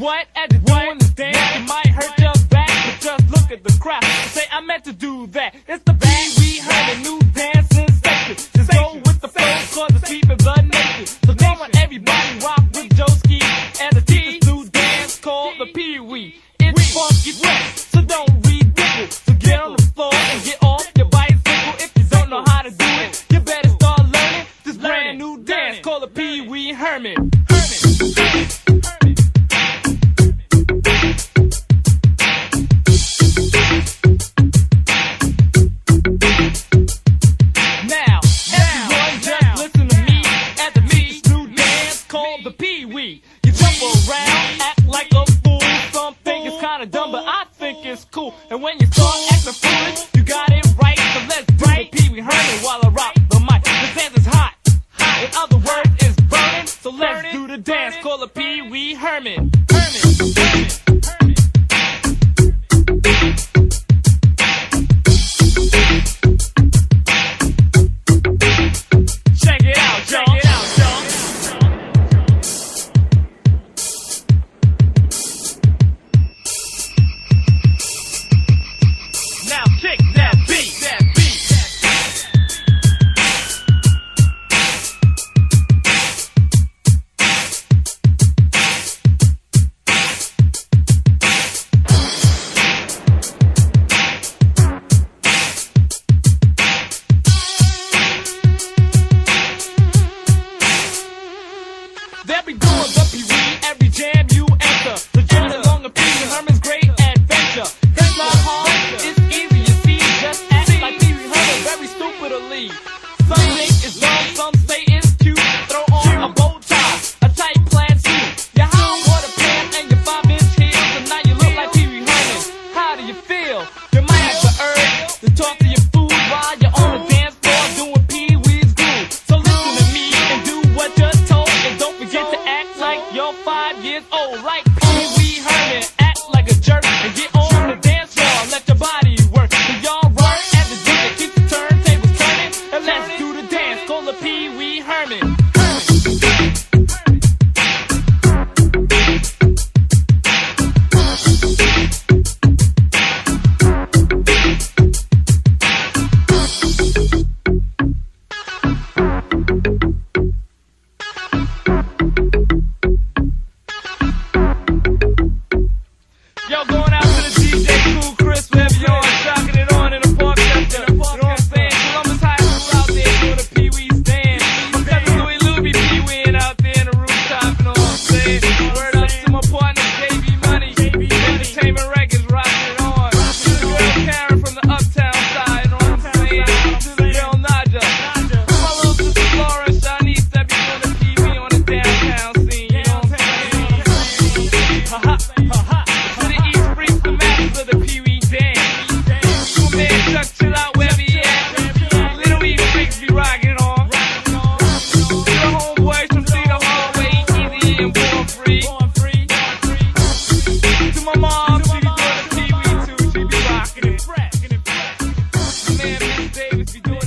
what? As you're doing this dance, you might hurt your back, but just look at the crowd. Say, I meant to do that. It's the Pee Wee Herman new dance sensation. Just go with the flow, cause it's keeping the nation. So come on, everybody, rock with Joeski and the T's new dance called the Pee Wee. It's funky fresh, so don't ridicule. So get on the floor and get off your bicycle. If you don't know how to do it, you better start learning this brand new dance called the Pee Wee Herman. The Pee Wee. You jump around, act like a fool. Some think it's kinda dumb, but I think it's cool. And when you start acting foolish, you got it right. So let's do the Pee Wee Herman while I rock the mic. This dance is hot. In other words, it's burning. So let's do the dance called the Pee Wee Herman. Check it out, y'all. Now kick that beat, They'll be doing the Pee Wee every jam you enter. So join along the Pee Wee Herman's great adventure. It's not hard, it's easy, you see. Just act like Pee Wee Herman, very stupid to leave. Some think it's dumb, some say it's cute. Throw on a bow tie, a tight plaid suit. Your high water pants and your 5-inch heels, and now you look like Pee Wee Herman. How do you feel? You might have the urge to talk to your food while you're on the dance floor doing Pee Wee's groove. So listen to me and do what you're told, and don't forget to act like you're 5 years old. Like Pee Wee Herman, act like a jerk and get on the dance floor. Let your body work. So y'all run at the DJ, keep the turntables turning, and let's do the dance called the Pee Wee Herman. Yo, going out to the DJ Cool Chris, wherever you are, shocking it on in the park center. You know what I'm saying? Columbus High School out there doing the Pee Wee stand. My cousin Louie Lou be Pee Weeing out there in the rooftop, you know what I'm saying? Word up to my partner, JB Money. Entertainment Records rocking it on. To the girl Karen from the Uptown side, you know what I'm saying? To the girl Naja. To my little sister Laura and Shanice that be doing the Pee Wee on the downtown scene, you know what I'm saying? Ha ha. The Pee Wee dance. Come man, Chuck, chill out wherever you at. Little Wee freaks be rocking it on. To the homeboys from Cedar Hallway, easy and born free. To my mom, she be doing the Pee Wee too. She be rocking it. Man, Miss Davis be doing